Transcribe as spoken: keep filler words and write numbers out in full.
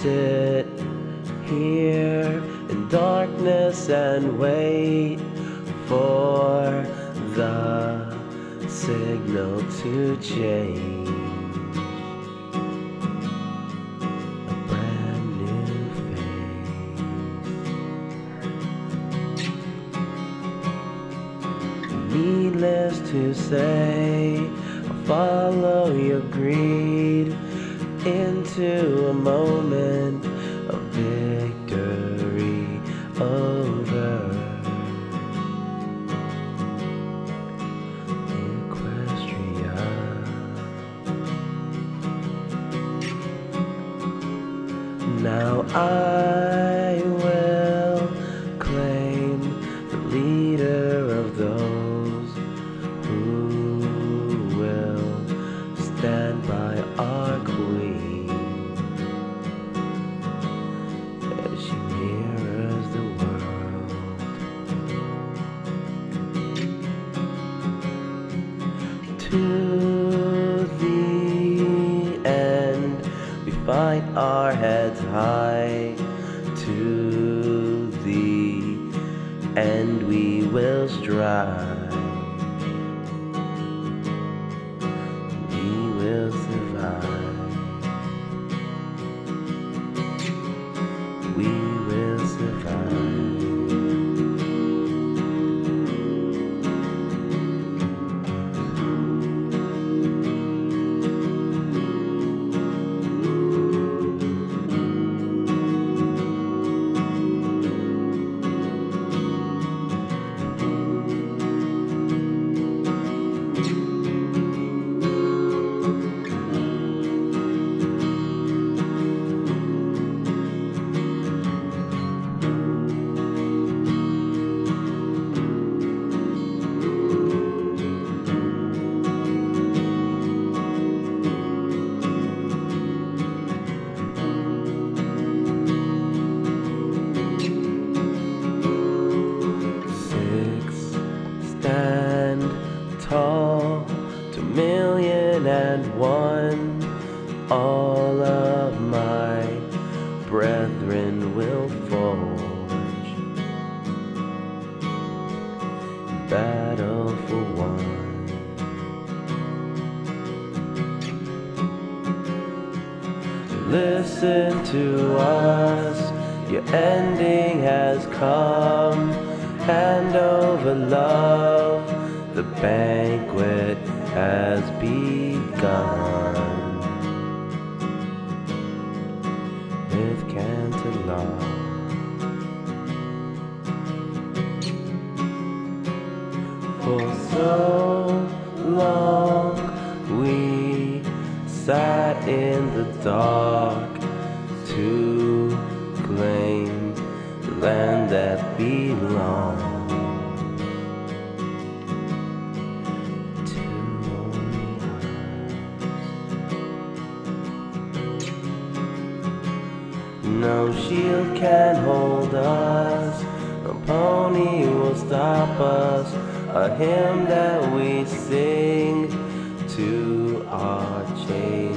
sit here in darkness and wait for the signal to change. A brand new face. Needless to say, I'll follow your greed into a moment of victory over Equestria. Now I will claim the leader of those who will stand by our queen as she mirrors the world. To the end, we fight our heads high. To the end, we will strive. We will survive. We will survive. Stand tall to million and one. All of my brethren will forge battle for one. Listen to us, your ending has come. Hand over love, the banquet has begun. With Cantalon, for so long we sat in the dark to claim the land that belongs to only us. No shield can hold us, no pony will stop us. A hymn that we sing to our chains.